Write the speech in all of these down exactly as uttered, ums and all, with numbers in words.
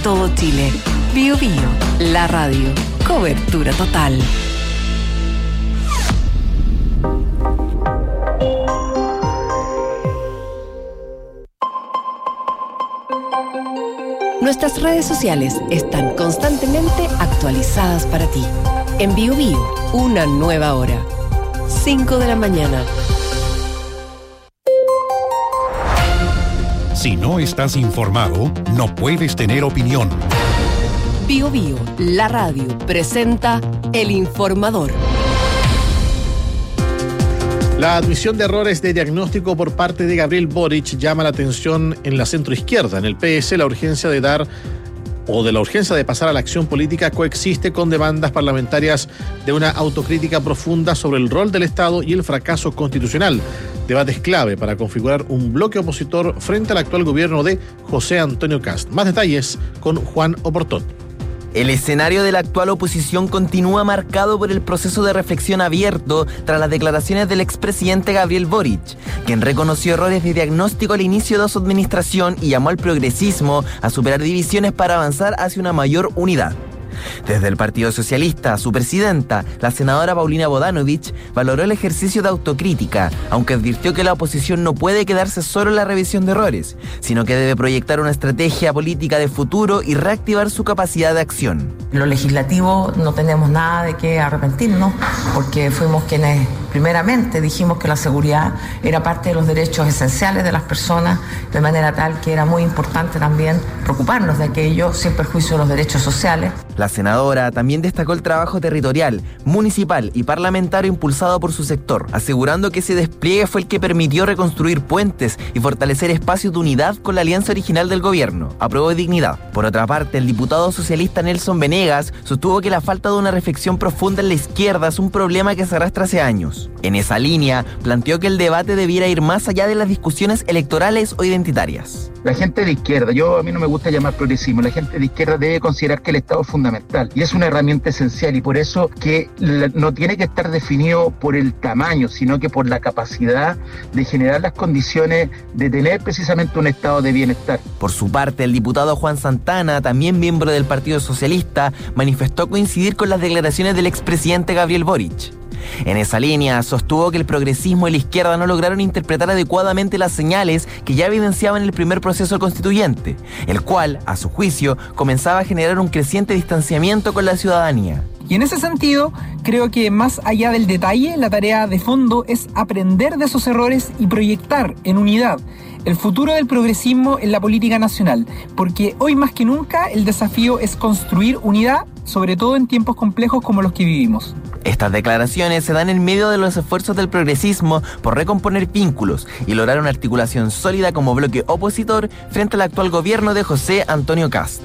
todo Chile. Bío Bío, la radio. Cobertura total. Nuestras redes sociales están constantemente actualizadas para ti. En Bío Bío, una nueva hora. cinco de la mañana. Si no estás informado, no puedes tener opinión. Bío Bío, la radio, presenta El Informador. La admisión de errores de diagnóstico por parte de Gabriel Boric llama la atención en la centroizquierda. En el P S, la urgencia de dar o de la urgencia de pasar a la acción política coexiste con demandas parlamentarias de una autocrítica profunda sobre el rol del Estado y el fracaso constitucional. Debates clave para configurar un bloque opositor frente al actual gobierno de José Antonio Kast. Más detalles con Juan Oportot. El escenario de la actual oposición continúa marcado por el proceso de reflexión abierto tras las declaraciones del expresidente Gabriel Boric, quien reconoció errores de diagnóstico al inicio de su administración y llamó al progresismo a superar divisiones para avanzar hacia una mayor unidad. Desde el Partido Socialista, su presidenta, la senadora Paulina Bodanovich, valoró el ejercicio de autocrítica, aunque advirtió que la oposición no puede quedarse solo en la revisión de errores, sino que debe proyectar una estrategia política de futuro y reactivar su capacidad de acción. En lo legislativo no tenemos nada de qué arrepentirnos, porque fuimos quienes primeramente dijimos que la seguridad era parte de los derechos esenciales de las personas, de manera tal que era muy importante también preocuparnos de aquello sin perjuicio de los derechos sociales. La senadora también destacó el trabajo territorial, municipal y parlamentario impulsado por su sector, asegurando que ese despliegue fue el que permitió reconstruir puentes y fortalecer espacios de unidad con la alianza original del gobierno, Apruebo Dignidad. Por otra parte, el diputado socialista Nelson Venegas sostuvo que la falta de una reflexión profunda en la izquierda es un problema que se arrastra hace años. En esa línea, planteó que el debate debiera ir más allá de las discusiones electorales o identitarias. La gente de izquierda, yo a mí no me gusta llamar progresismo, la gente de izquierda debe considerar que el Estado es fundamental y es una herramienta esencial, y por eso que no tiene que estar definido por el tamaño, sino que por la capacidad de generar las condiciones de tener precisamente un estado de bienestar. Por su parte, el diputado Juan Santana, también miembro del Partido Socialista, manifestó coincidir con las declaraciones del expresidente Gabriel Boric. En esa línea, sostuvo que el progresismo y la izquierda no lograron interpretar adecuadamente las señales que ya evidenciaban el primer proceso constituyente, el cual, a su juicio, comenzaba a generar un creciente distanciamiento con la ciudadanía. Y en ese sentido, creo que más allá del detalle, la tarea de fondo es aprender de esos errores y proyectar en unidad el futuro del progresismo en la política nacional, porque hoy más que nunca el desafío es construir unidad, sobre todo en tiempos complejos como los que vivimos. Estas declaraciones se dan en medio de los esfuerzos del progresismo por recomponer vínculos y lograr una articulación sólida como bloque opositor frente al actual gobierno de José Antonio Kast.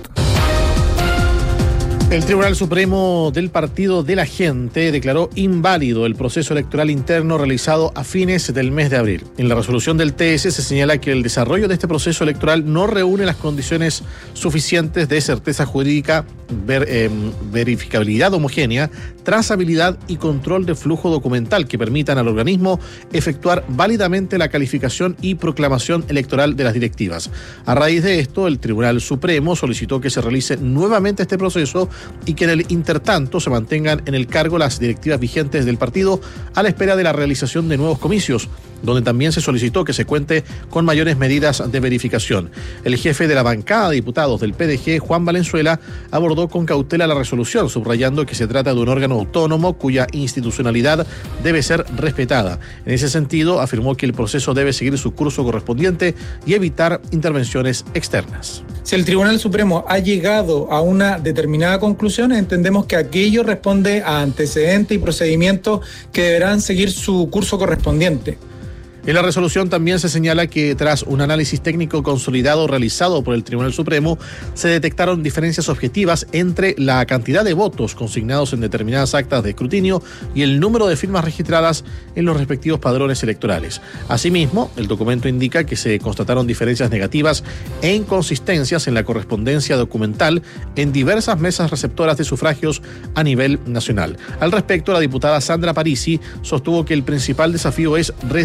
El Tribunal Supremo del Partido de la Gente declaró inválido el proceso electoral interno realizado a fines del mes de abril. En la resolución del T S se señala que el desarrollo de este proceso electoral no reúne las condiciones suficientes de certeza jurídica, ver, eh, verificabilidad homogénea, trazabilidad y control de flujo documental que permitan al organismo efectuar válidamente la calificación y proclamación electoral de las directivas. A raíz de esto, el Tribunal Supremo solicitó que se realice nuevamente este proceso y que en el intertanto se mantengan en el cargo las directivas vigentes del partido a la espera de la realización de nuevos comicios, donde también se solicitó que se cuente con mayores medidas de verificación. El jefe de la bancada de diputados del P D G, Juan Valenzuela, abordó con cautela la resolución, subrayando que se trata de un órgano autónomo cuya institucionalidad debe ser respetada. En ese sentido, afirmó que el proceso debe seguir su curso correspondiente y evitar intervenciones externas. Si el Tribunal Supremo ha llegado a una determinada conclusión, entendemos que aquello responde a antecedentes y procedimientos que deberán seguir su curso correspondiente. En la resolución también se señala que tras un análisis técnico consolidado realizado por el Tribunal Supremo, se detectaron diferencias objetivas entre la cantidad de votos consignados en determinadas actas de escrutinio y el número de firmas registradas en los respectivos padrones electorales. Asimismo, el documento indica que se constataron diferencias negativas e inconsistencias en la correspondencia documental en diversas mesas receptoras de sufragios a nivel nacional. Al respecto, la diputada Sandra Parisi sostuvo que el principal desafío es resguardar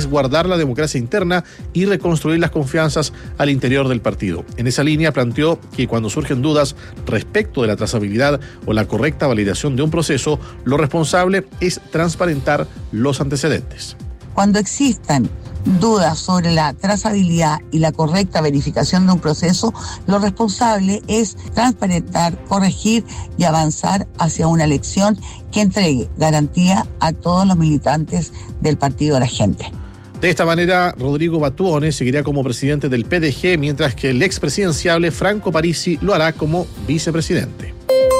la democracia interna y reconstruir las confianzas al interior del partido. En esa línea planteó que cuando surgen dudas respecto de la trazabilidad o la correcta validación de un proceso, lo responsable es transparentar los antecedentes. Cuando existan dudas sobre la trazabilidad y la correcta verificación de un proceso, lo responsable es transparentar, corregir y avanzar hacia una elección que entregue garantía a todos los militantes del Partido de la Gente. De esta manera, Rodrigo Batuone seguirá como presidente del P D G, mientras que el expresidenciable Franco Parisi lo hará como vicepresidente.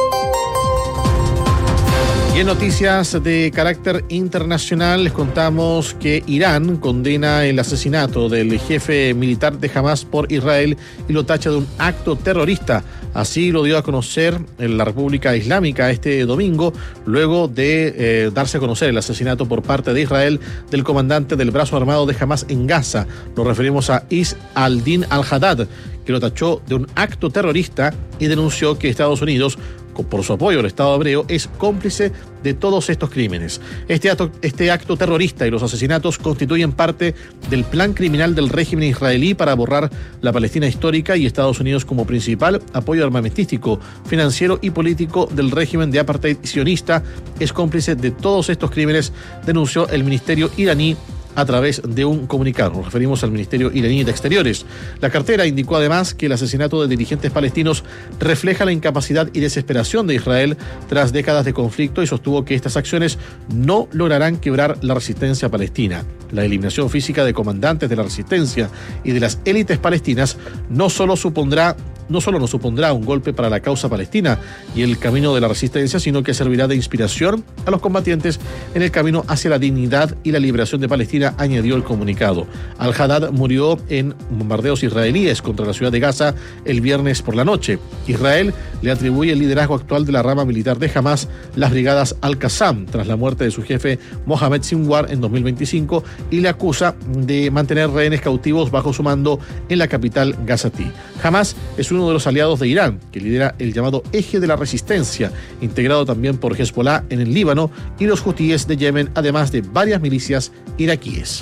Y en noticias de carácter internacional les contamos que Irán condena el asesinato del jefe militar de Hamás por Israel y lo tacha de un acto terrorista. Así lo dio a conocer en la República Islámica este domingo, luego de eh, darse a conocer el asesinato por parte de Israel del comandante del brazo armado de Hamás en Gaza. Nos referimos a Is al-Din al-Haddad, que lo tachó de un acto terrorista y denunció que Estados Unidos, por su apoyo al Estado hebreo, es cómplice de todos estos crímenes. Este acto, este acto terrorista y los asesinatos constituyen parte del plan criminal del régimen israelí para borrar la Palestina histórica, y Estados Unidos, como principal apoyo armamentístico, financiero y político del régimen de apartheid sionista, es cómplice de todos estos crímenes, denunció el ministerio iraní a través de un comunicado. Nos referimos al Ministerio iraní de Exteriores. La cartera indicó además que el asesinato de dirigentes palestinos refleja la incapacidad y desesperación de Israel tras décadas de conflicto, y sostuvo que estas acciones no lograrán quebrar la resistencia palestina. La eliminación física de comandantes de la resistencia y de las élites palestinas no solo supondrá no solo nos supondrá un golpe para la causa palestina y el camino de la resistencia, sino que servirá de inspiración a los combatientes en el camino hacia la dignidad y la liberación de Palestina, añadió el comunicado. Al-Haddad murió en bombardeos israelíes contra la ciudad de Gaza el viernes por la noche. Israel le atribuye el liderazgo actual de la rama militar de Hamás, las brigadas Al-Qassam, tras la muerte de su jefe Mohamed Sinwar en dos mil veinticinco, y le acusa de mantener rehenes cautivos bajo su mando en la capital gazatí. Hamás es uno de los aliados de Irán, que lidera el llamado Eje de la Resistencia, integrado también por Hezbollah en el Líbano y los hutíes de Yemen, además de varias milicias iraquíes.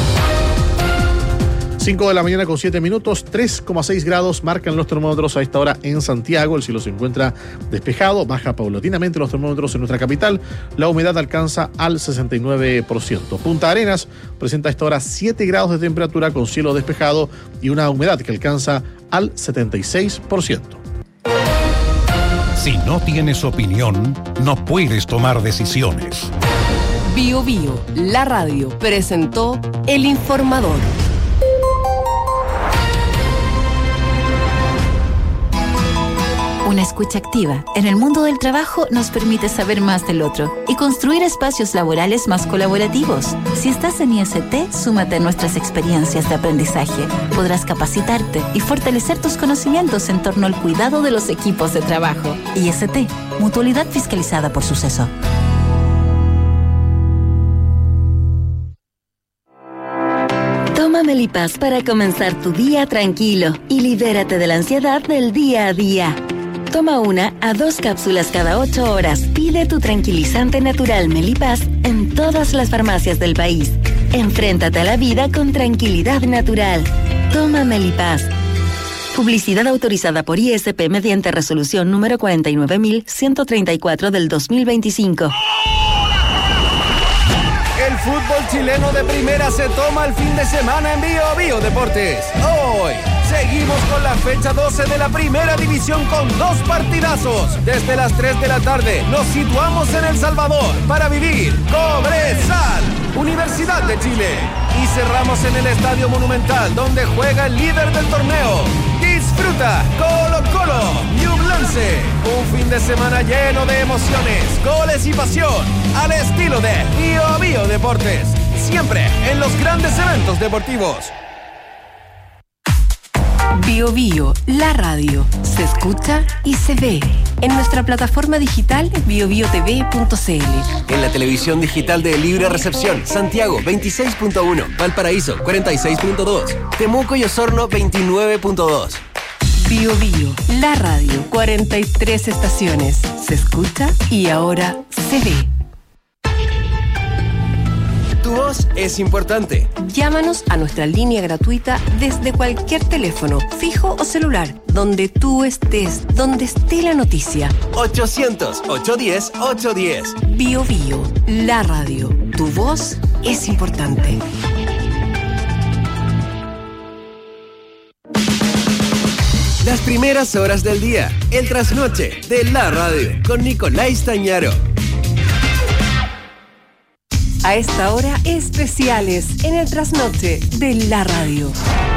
cinco de la mañana con siete minutos, tres coma seis grados marcan los termómetros a esta hora en Santiago. El cielo se encuentra despejado, baja paulatinamente los termómetros en nuestra capital. La humedad alcanza al sesenta y nueve por ciento. Punta Arenas presenta a esta hora siete grados de temperatura con cielo despejado y una humedad que alcanza al setenta y seis por ciento. Si no tienes opinión, no puedes tomar decisiones. Bio Bio, la radio, presentó El Informador. Una escucha activa en el mundo del trabajo nos permite saber más del otro y construir espacios laborales más colaborativos. Si estás en I S T, súmate a nuestras experiencias de aprendizaje. Podrás capacitarte y fortalecer tus conocimientos en torno al cuidado de los equipos de trabajo. I S T, Mutualidad Fiscalizada por Suceso. Toma Melipaz para comenzar tu día tranquilo y libérate de la ansiedad del día a día. Toma una a dos cápsulas cada ocho horas. Pide tu tranquilizante natural Melipaz en todas las farmacias del país. Enfréntate a la vida con tranquilidad natural. Toma Melipaz. Publicidad autorizada por I S P mediante resolución número cuarenta y nueve mil ciento treinta y cuatro del dos mil veinticinco. El fútbol chileno de primera se toma el fin de semana en Bio Bio Deportes. Hoy seguimos con la fecha doce de la primera división con dos partidazos. Desde las tres de la tarde nos situamos en El Salvador para vivir Cobresal, Universidad de Chile. Y cerramos en el Estadio Monumental, donde juega el líder del torneo. Disfruta Colo Colo, Ñublense. Un fin de semana lleno de emociones, goles y pasión, al estilo de Bio Bio Deportes. Siempre en los grandes eventos deportivos. Bio Bio, la radio, se escucha y se ve en nuestra plataforma digital bio bio t v punto c l. En la televisión digital de Libre Recepción, Santiago veintiséis punto uno, Valparaíso cuarenta y seis punto dos, Temuco y Osorno veintinueve punto dos. Bio Bio, la radio, cuarenta y tres estaciones, se escucha y ahora se ve. tu voz es importante. Llámanos a nuestra línea gratuita desde cualquier teléfono, fijo o celular, donde tú estés, donde esté la noticia. ochocientos, ochocientos diez, ochocientos diez. Bio Bio, la radio. Tu voz es importante. Las primeras horas del día, el trasnoche de la radio, con Nicolás Tañaro. A esta hora, especiales en el trasnoche de la radio.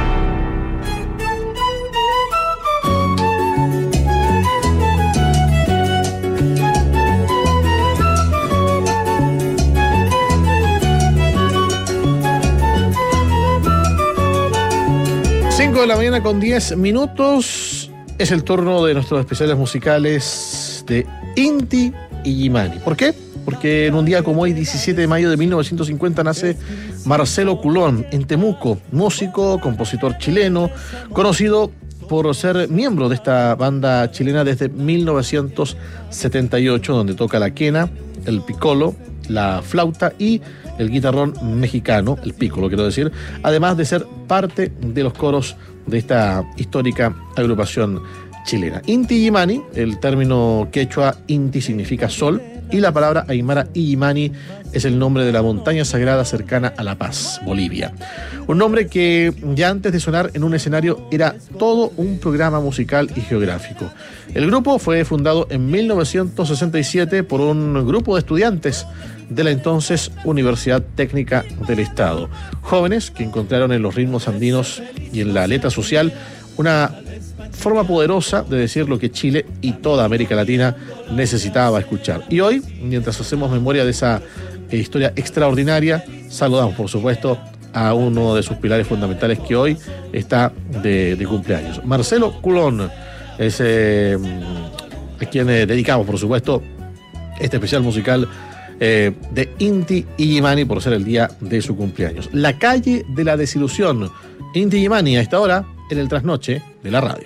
cinco de la mañana con diez minutos. Es el turno de nuestros especiales musicales de Inti Illimani. ¿Por qué? Porque en un día como hoy, diecisiete de mayo de mil novecientos cincuenta, nace Marcelo Culón en Temuco, músico, compositor chileno, conocido por ser miembro de esta banda chilena desde mil novecientos setenta y ocho, donde toca la quena, el piccolo, la flauta y el guitarrón mexicano, el pícolo quiero decir, además de ser parte de los coros de esta histórica agrupación chilena. Inti Illimani, el término quechua Inti significa sol, y la palabra aymara Illimani es el nombre de la montaña sagrada cercana a La Paz, Bolivia. Un nombre que ya antes de sonar en un escenario era todo un programa musical y geográfico. El grupo fue fundado en mil novecientos sesenta y siete por un grupo de estudiantes de la entonces Universidad Técnica del Estado. Jóvenes que encontraron en los ritmos andinos y en la letra social una forma poderosa de decir lo que Chile y toda América Latina necesitaba escuchar. Y hoy, mientras hacemos memoria de esa eh, historia extraordinaria, saludamos, por supuesto, a uno de sus pilares fundamentales que hoy está de, de cumpleaños. Marcelo Culón es eh, a quien eh, dedicamos, por supuesto, este especial musical eh, de Inti Illimani por ser el día de su cumpleaños. La calle de la desilusión. Inti Illimani a esta hora en el trasnoche de la radio.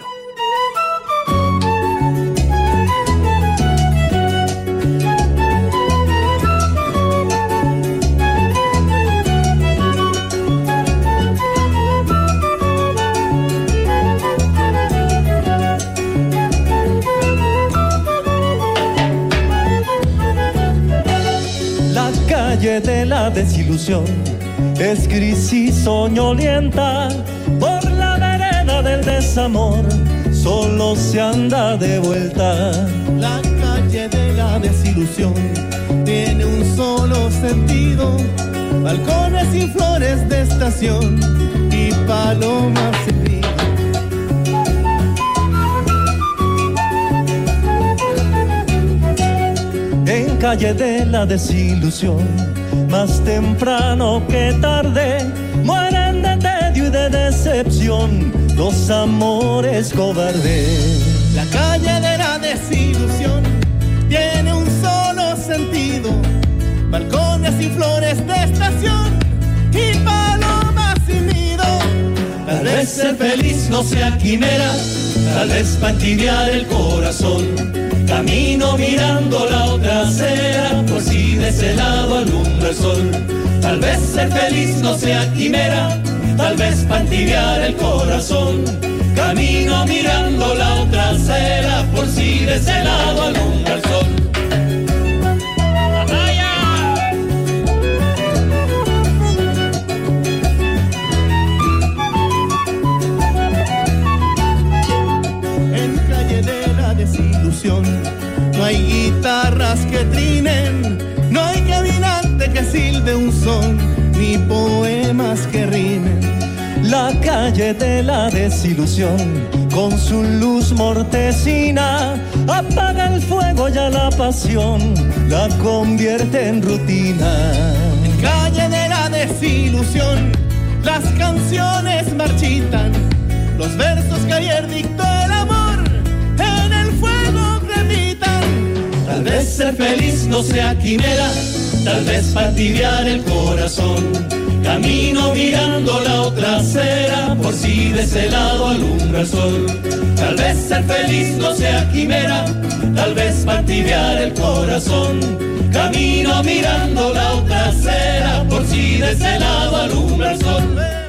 La calle de la desilusión es gris y soñolienta. Por la vereda del desamor solo se anda de vuelta. La calle de la desilusión tiene un solo sentido: balcones sin flores de estación y palomas sin nido. En calle de la desilusión, más temprano que tarde, mueren de tedio y de decepción los amores cobardes. La calle de la desilusión tiene un solo sentido: balcones y flores de estación y palomas sin nido. Tal vez ser feliz no sea quimera, tal vez para entibiar el corazón. Camino mirando la otra acera, por si de ese lado alumbra el sol. Tal vez ser feliz no sea quimera, tal vez para entibiar el corazón. Camino mirando la otra acera, por si de ese lado alumbra el sol. En calle de la desilusión no hay guitarras que trinen, no hay caminante que silbe un son, ni poemas que rimen. La calle de la desilusión, con su luz mortecina, apaga el fuego y a la pasión la convierte en rutina. En calle de la desilusión, las canciones marchitan, los versos que ayer dictó el amor, en el fuego crepitan. Tal vez ser feliz no sea quimera, tal vez para tibiar el corazón. Camino mirando la otra acera, por si de ese lado alumbra el sol. Tal vez ser feliz no sea quimera, tal vez para tibiar el corazón. Camino mirando la otra acera, por si de ese lado alumbra el sol.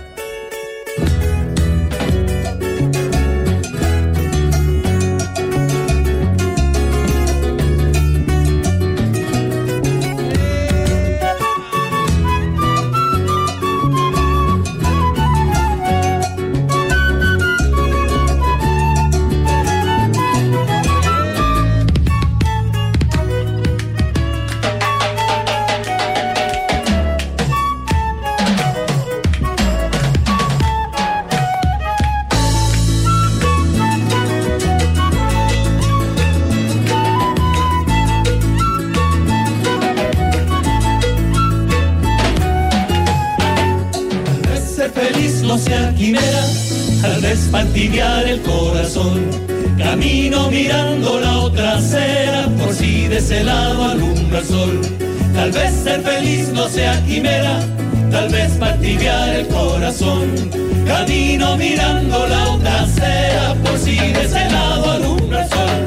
Para tibiar el corazón, camino mirando la otra acera, por si de ese lado alumbra el sol. Tal vez ser feliz no sea quimera, tal vez para tibiar el corazón, camino mirando la otra acera, por si de ese lado alumbra el sol.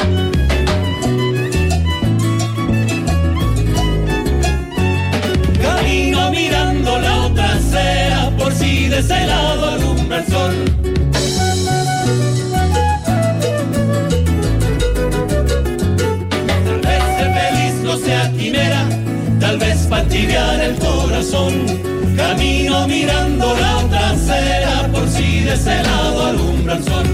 Camino mirando la otra acera, por si de ese lado alumbra el sol. Sea quimera, tal vez para tibiar el corazón, camino mirando la otra acera, por si de ese lado alumbra el sol.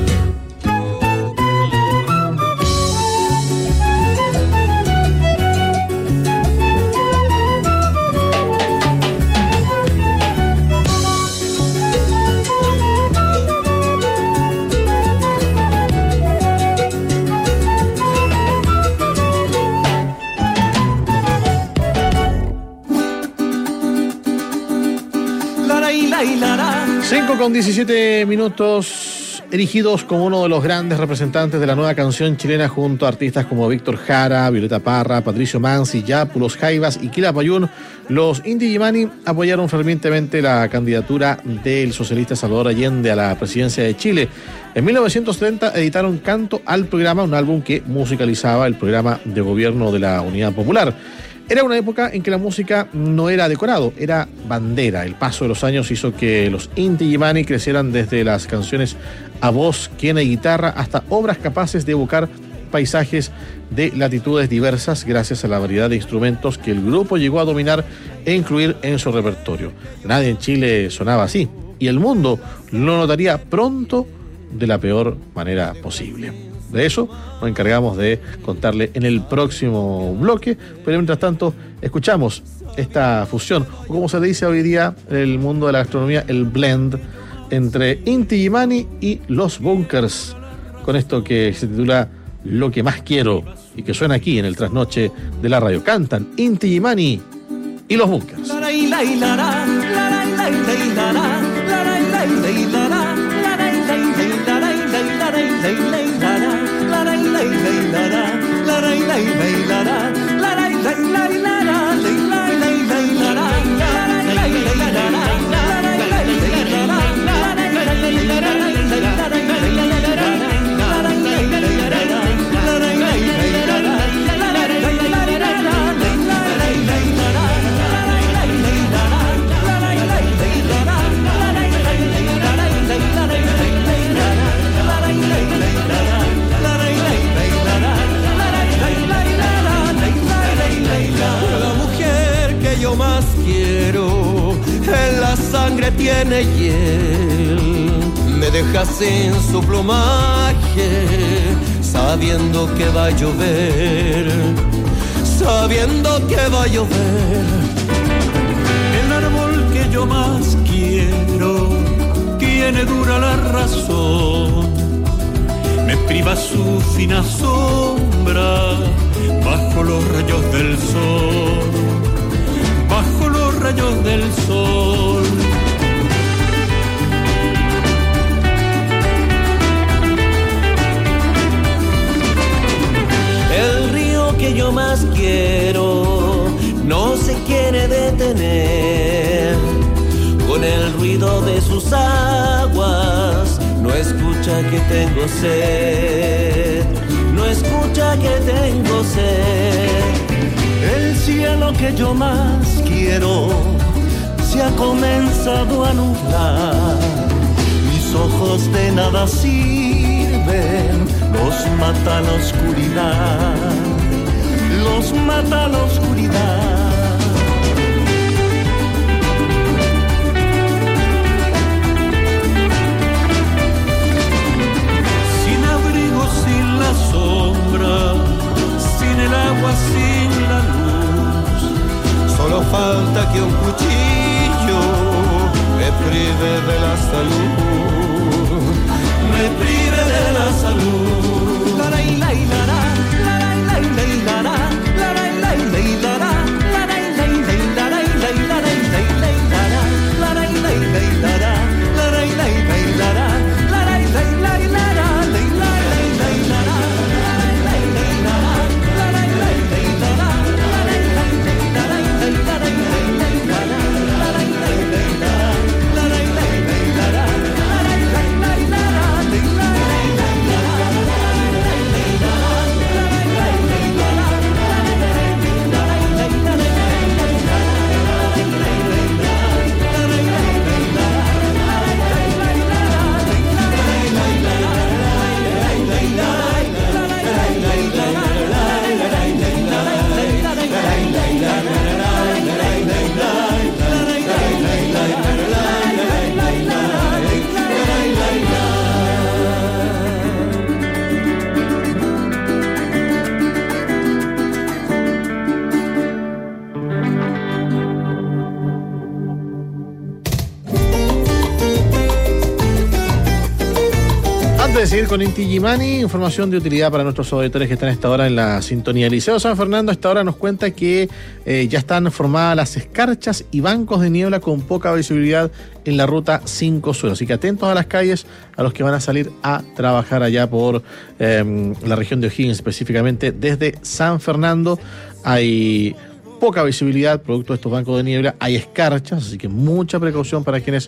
cinco con diecisiete minutos, erigidos como uno de los grandes representantes de la nueva canción chilena junto a artistas como Víctor Jara, Violeta Parra, Patricio Mansi, Yapu, Los Jaivas y Kila Payún, los Inti Illimani apoyaron fervientemente la candidatura del socialista Salvador Allende a la presidencia de Chile. En mil novecientos setenta editaron Canto al Programa, un álbum que musicalizaba el programa de gobierno de la Unidad Popular. Era una época en que la música no era decorado, era bandera. El paso de los años hizo que los Inti Illimani crecieran desde las canciones a voz, quena y guitarra hasta obras capaces de evocar paisajes de latitudes diversas gracias a la variedad de instrumentos que el grupo llegó a dominar e incluir en su repertorio. Nadie en Chile sonaba así y el mundo lo notaría pronto de la peor manera posible. De eso nos encargamos de contarle en el próximo bloque, pero mientras tanto escuchamos esta fusión, o como se dice hoy día en el mundo de la gastronomía, el blend entre Inti Illimani y Los Bunkers, con esto que se titula Lo que más quiero y que suena aquí en el trasnoche de la radio. Cantan Inti Illimani y Los Bunkers. Yo más quiero, en la sangre tiene hiel, me deja sin su plumaje, sabiendo que va a llover, sabiendo que va a llover. El árbol que yo más quiero, tiene dura la razón, me priva su fina sombra, bajo los rayos del sol. Bajo los rayos del sol. El río que yo más quiero no se quiere detener. Con el ruido de sus aguas no escucha que tengo sed. No escucha ahora que tengo sed. El cielo que yo más quiero se ha comenzado a nublar. Mis ojos de nada sirven, los mata la oscuridad, los mata la oscuridad. Sin abrigo, sin la sombra, sin el agua, sin la luz, solo falta que un cuchillo me prive de la salud, me prive de la salud. La la la la la la la la la la la la la la de seguir con Inti Illimani, información de utilidad para nuestros auditores que están a esta hora en la sintonía. El Liceo San Fernando a esta hora nos cuenta que eh, ya están formadas las escarchas y bancos de niebla con poca visibilidad en la ruta cinco Sur. Así que atentos a las calles, a los que van a salir a trabajar allá por eh, la región de O'Higgins, específicamente desde San Fernando. Hay poca visibilidad producto de estos bancos de niebla, hay escarchas, así que mucha precaución para quienes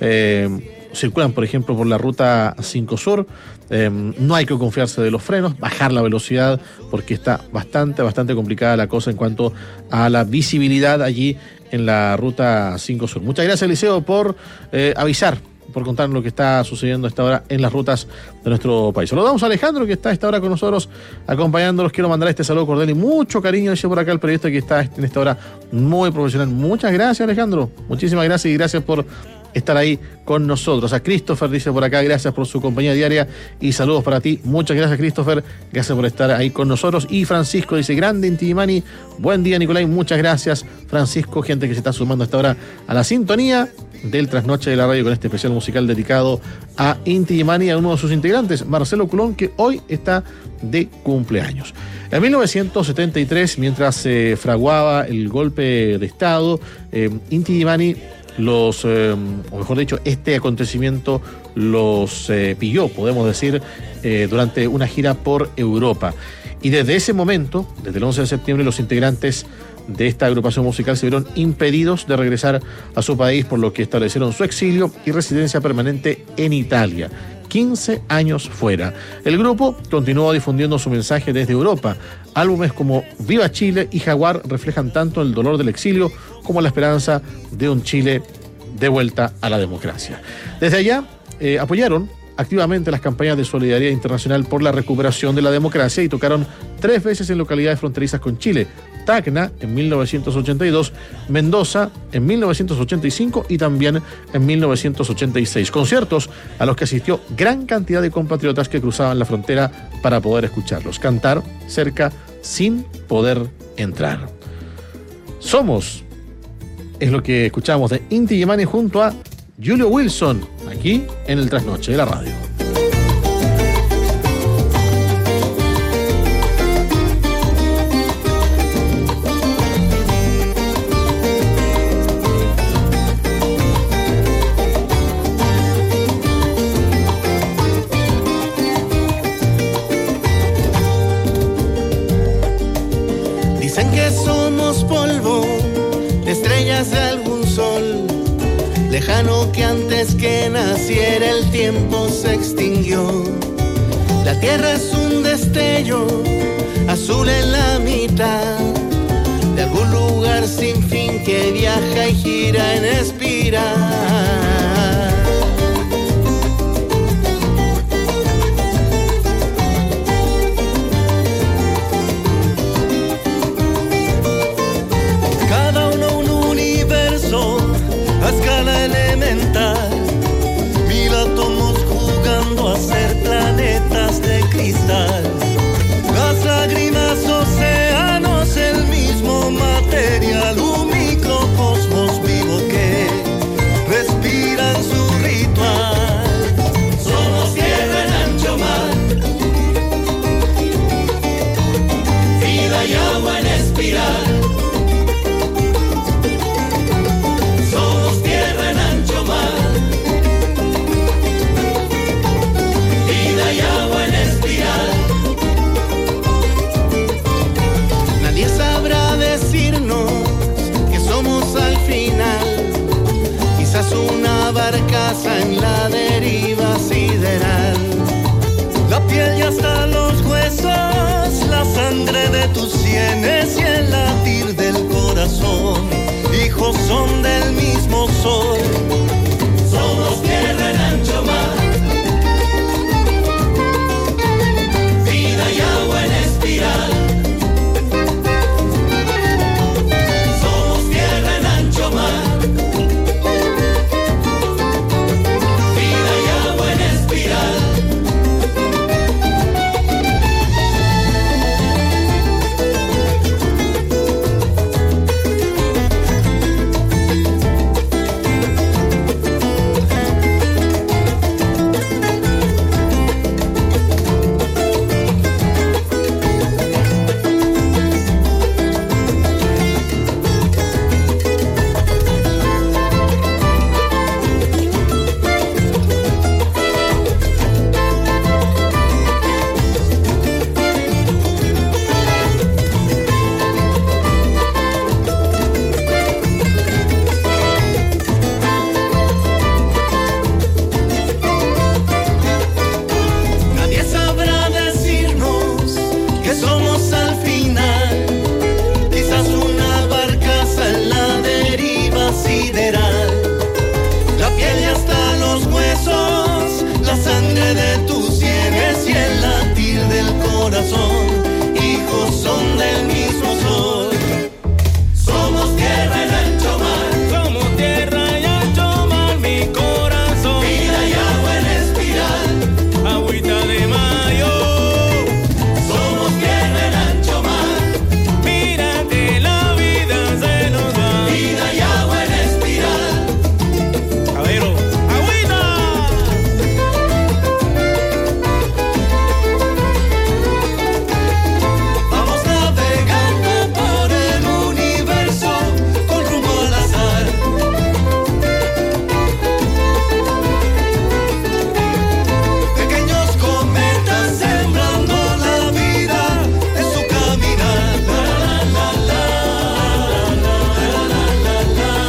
eh, circulan, por ejemplo, por la ruta cinco Sur. Eh, no hay que confiarse de los frenos, bajar la velocidad porque está bastante, bastante complicada la cosa en cuanto a la visibilidad allí en la ruta cinco Sur. Muchas gracias, Eliseo, por eh, avisar, por contarnos lo que está sucediendo a esta hora en las rutas de nuestro país. Saludamos a Alejandro, que está a esta hora con nosotros acompañándonos. Quiero mandar este saludo cordial y mucho cariño, dice por acá el periodista que está en esta hora muy profesional. Muchas gracias, Alejandro. Muchísimas gracias y gracias por estar ahí con nosotros. A Christopher dice por acá, gracias por su compañía diaria y saludos para ti. Muchas gracias, Christopher, gracias por estar ahí con nosotros. Y Francisco dice, grande Inti Illimani, buen día, Nicolai, muchas gracias, Francisco, gente que se está sumando hasta ahora a la sintonía del Trasnoche de la Radio con este especial musical dedicado a Inti Illimani y a uno de sus integrantes, Marcelo Culón, que hoy está de cumpleaños. En mil novecientos setenta y tres, mientras se eh, fraguaba el golpe de Estado, eh, Inti Illimani los, eh, o mejor dicho, este acontecimiento los eh, pilló, podemos decir, eh, durante una gira por Europa. Y desde ese momento, desde el once de septiembre, los integrantes de esta agrupación musical se vieron impedidos de regresar a su país, por lo que establecieron su exilio y residencia permanente en Italia. quince años fuera. El grupo continuó difundiendo su mensaje desde Europa. Álbumes como Viva Chile y Jaguar reflejan tanto el dolor del exilio como la esperanza de un Chile de vuelta a la democracia. Desde allá eh, apoyaron activamente las campañas de solidaridad internacional por la recuperación de la democracia y tocaron tres veces en localidades fronterizas con Chile: Tacna en mil novecientos ochenta y dos, Mendoza en mil novecientos ochenta y cinco y también en mil novecientos ochenta y seis. Conciertos a los que asistió gran cantidad de compatriotas que cruzaban la frontera para poder escucharlos cantar cerca sin poder entrar. Somos es lo que escuchamos de Inti Illimani junto a Julio Wilson, aquí en el Trasnoche de la Radio. Dicen que somos polvo, estrellas de algún sol lejano que antes que naciera el tiempo se extinguió. La tierra es un destello sin fin que viaja y gira en espiral. Cada uno un universo a escala elemental, mil átomos jugando a ser planetas de cristal. Las lágrimas, océanos, el mismo material, un microcosmos vivo que respira en su ritual. Somos tierra en ancho mar, vida y agua en espiral. Somos tierra en ancho mar, vida y agua en espiral. Nadie sabrá decirnos que somos al final, quizás una barcaza en la deriva sideral. La piel y hasta los huesos, la sangre de tus sienes y el latir del corazón, hijos son del mismo sol. Somos tierra en ancho mar, vida y agua en espiral. Somos tierra en ancho mar, vida y agua en espiral. Nadie sabrá decirnos que somos al final, quizás una barcaza en la deriva sideral. La piel y hasta los huesos, la sangre de tus sienes y el latir del corazón, hijos son del mismo sol. Somos tierra en ancho mar, somos tierra y ancho mar, mi corazón. Vida y agua en espiral, agüita de mayo. Somos tierra en ancho mar, mira que la vida se nos va. Vida y agua en espiral. Cabero, agüita. Vamos navegando por el universo con rumbo al azar. Pequeños cometas sembrando la vida en su caminar. La, la, la, la, la, la,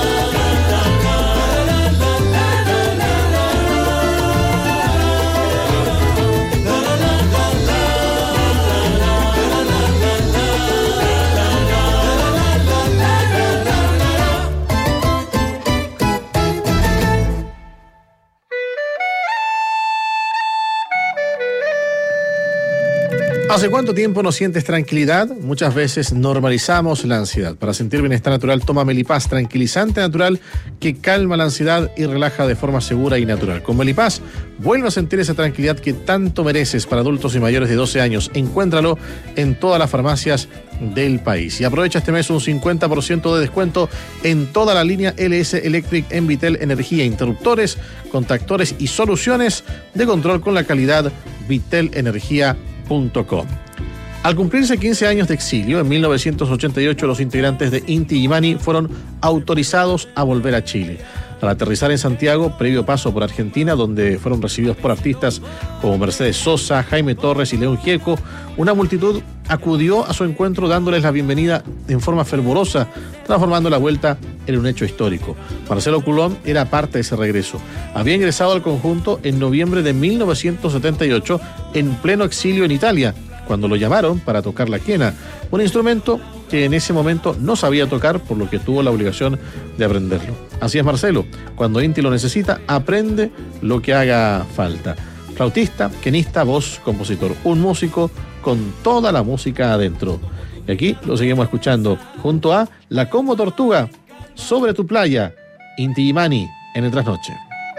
¿Hace cuánto tiempo no sientes tranquilidad? Muchas veces normalizamos la ansiedad. Para sentir bienestar natural, toma Melipaz, tranquilizante natural que calma la ansiedad y relaja de forma segura y natural. Con Melipaz, vuelve a sentir esa tranquilidad que tanto mereces para adultos y mayores de doce años. Encuéntralo en todas las farmacias del país. Y aprovecha este mes un cincuenta por ciento de descuento en toda la línea L S Electric en Vitel Energía, interruptores, contactores y soluciones de control con la calidad Vitel Energía punto com. Al cumplirse quince años de exilio, en mil novecientos ochenta y ocho los integrantes de Inti Illimani fueron autorizados a volver a Chile. Al aterrizar en Santiago, previo paso por Argentina, donde fueron recibidos por artistas como Mercedes Sosa, Jaime Torres y León Gieco, una multitud acudió a su encuentro dándoles la bienvenida en forma fervorosa, transformando la vuelta en un hecho histórico. Marcelo Coulomb era parte de ese regreso. Había ingresado al conjunto en noviembre de mil novecientos setenta y ocho, en pleno exilio en Italia, cuando lo llamaron para tocar la quena, un instrumento que en ese momento no sabía tocar, por lo que tuvo la obligación de aprenderlo. Así es Marcelo, cuando Inti lo necesita, aprende lo que haga falta. Flautista, quenista, voz, compositor, un músico con toda la música adentro. Y aquí lo seguimos escuchando junto a La Como Tortuga, Sobre tu playa, Inti Illimani en el Trasnoche.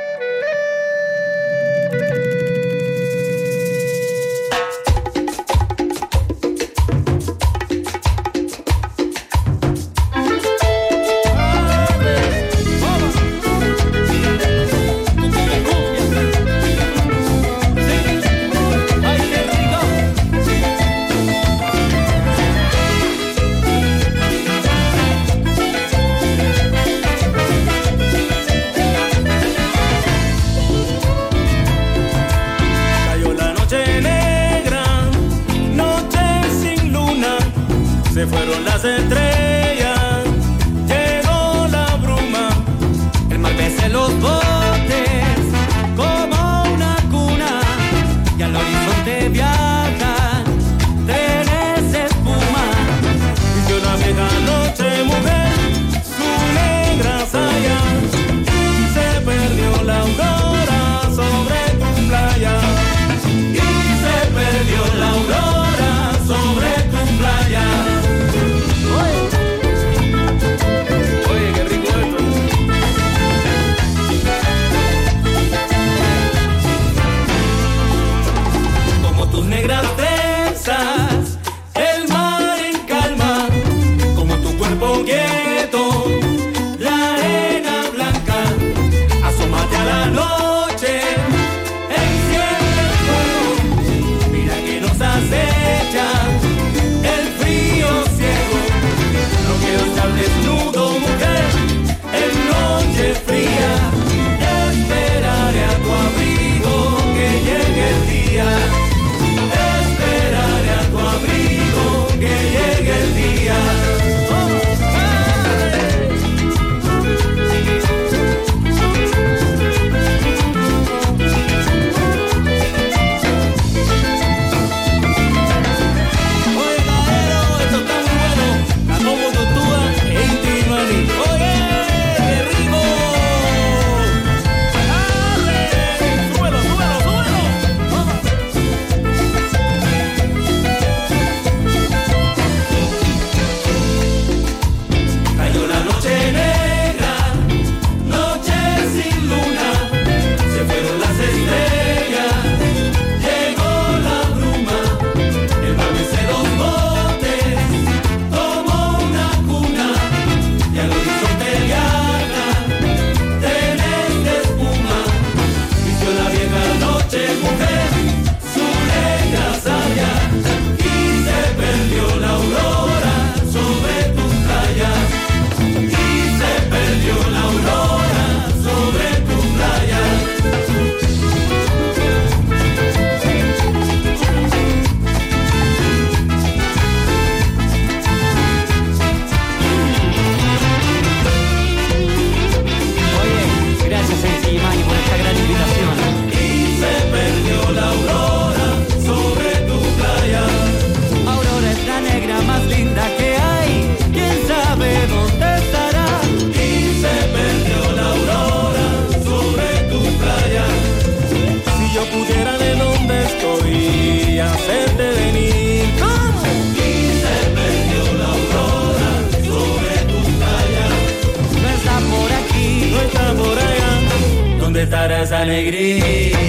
Esa alegría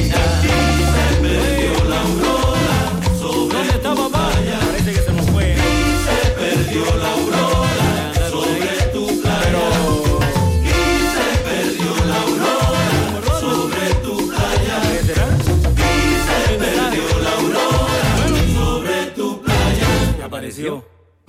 se perdió la aurora sobre tu playa. Parece que se nos fue. Se perdió la aurora sobre tu playa. Y se perdió la aurora sobre tu playa. Y se perdió la aurora sobre tu playa. Ya apareció.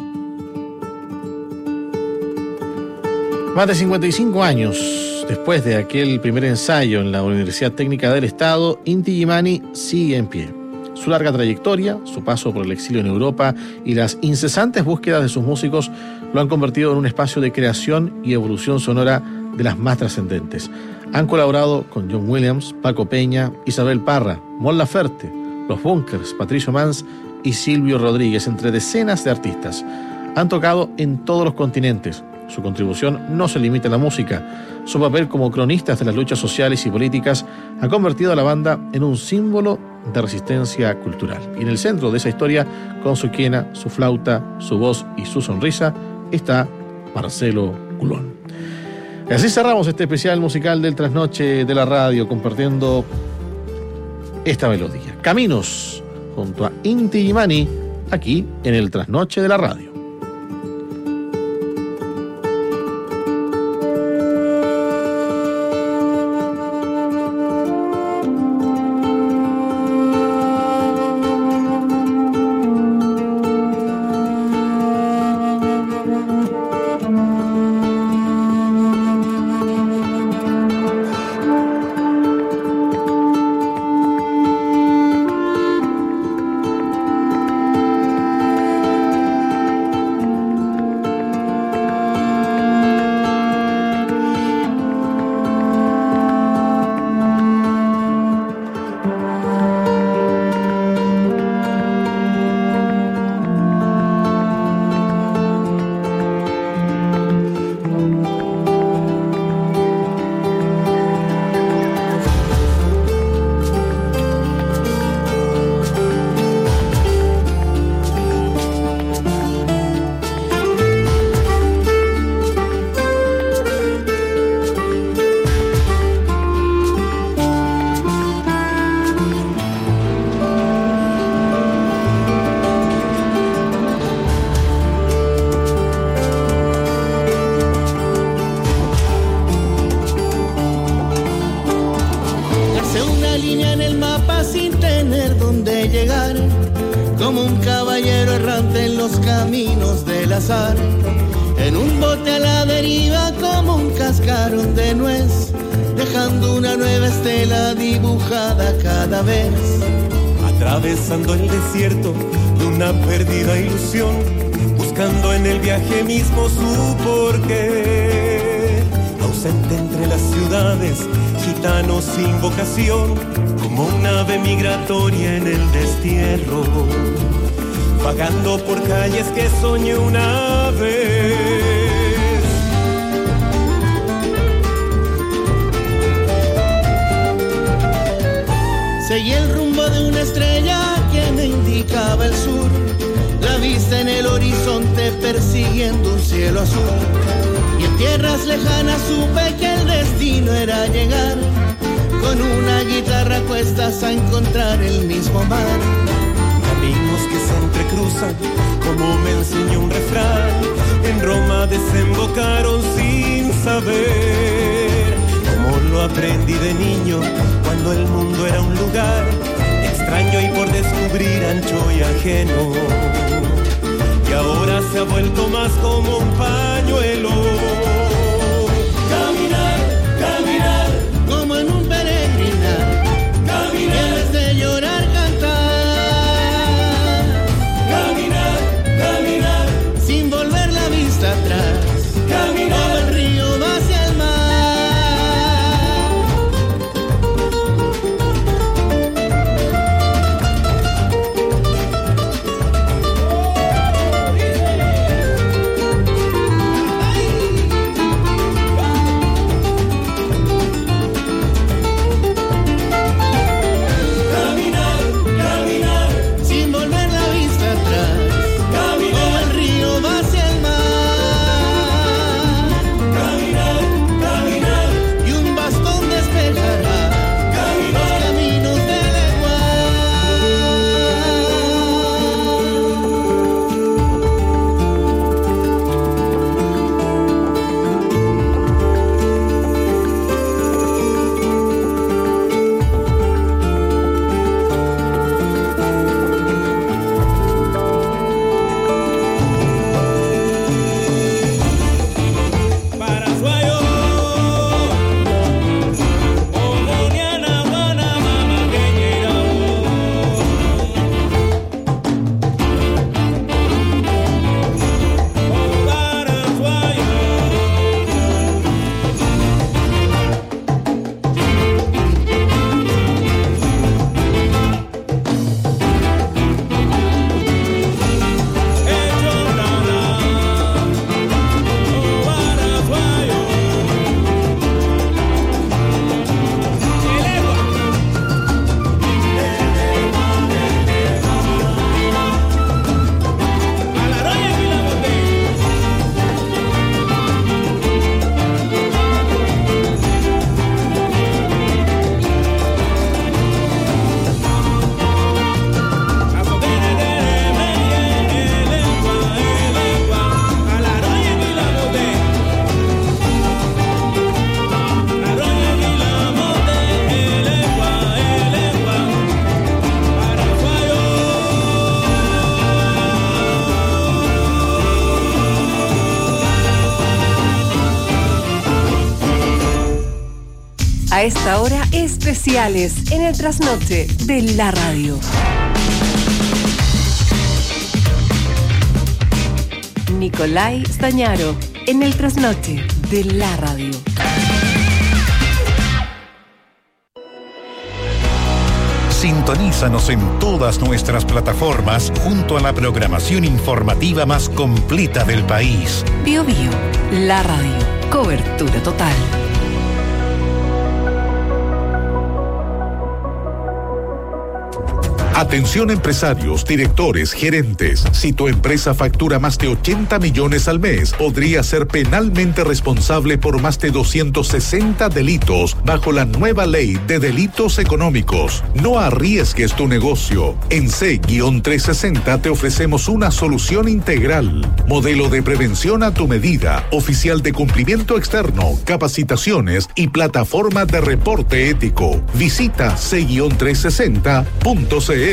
Más de cincuenta y cinco años después de aquel primer ensayo en la Universidad Técnica del Estado, Inti Illimani sigue en pie. Su larga trayectoria, su paso por el exilio en Europa y las incesantes búsquedas de sus músicos lo han convertido en un espacio de creación y evolución sonora de las más trascendentes. Han colaborado con John Williams, Paco Peña, Isabel Parra, Mon Laferte, Los Bunkers, Patricio Mans y Silvio Rodríguez, entre decenas de artistas. Han tocado en todos los continentes. Su contribución no se limita a la música. Su papel como cronistas de las luchas sociales y políticas ha convertido a la banda en un símbolo de resistencia cultural. Y en el centro de esa historia, con su quena, su flauta, su voz y su sonrisa, está Marcelo Culón. Y así cerramos este especial musical del Trasnoche de la Radio, compartiendo esta melodía. Caminos, junto a Inti Illimani, aquí en el Trasnoche de la Radio. En un bote a la deriva como un cascarón de nuez, dejando una nueva estela dibujada cada vez. Atravesando el desierto de una perdida ilusión, buscando en el viaje mismo su porqué. Ausente entre las ciudades, gitano sin vocación, como un ave migratoria en el destierro. Vagando por calles que soñé una vez. Seguí el rumbo de una estrella que me indicaba el sur, la vista en el horizonte persiguiendo un cielo azul. Y en tierras lejanas supe que el destino era llegar, con una guitarra a cuestas a encontrar el mismo mar. Caminos que se entrecruzan, como me enseñó un refrán, en Roma desembocaron sin saber. Como lo aprendí de niño, cuando el mundo era un lugar extraño y por descubrir ancho y ajeno. Y ahora se ha vuelto más como un pañuelo. Caminar, caminar, como en un peregrinar. Caminar, en vez de llorar, cantar. Atrás, caminar, como el río va hacia el mar. A esta hora, especiales en el trasnoche de la radio. Nicolai Stañaro en el trasnoche de la radio. Sintonízanos en todas nuestras plataformas junto a la programación informativa más completa del país. Bio Bio, la radio. Cobertura total. Atención empresarios, directores, gerentes. Si tu empresa factura más de ochenta millones al mes, podría ser penalmente responsable por más de doscientos sesenta delitos bajo la nueva ley de delitos económicos. No arriesgues tu negocio. En C trescientos sesenta te ofrecemos una solución integral. Modelo de prevención a tu medida, oficial de cumplimiento externo, capacitaciones y plataforma de reporte ético. Visita C trescientos sesenta punto c l.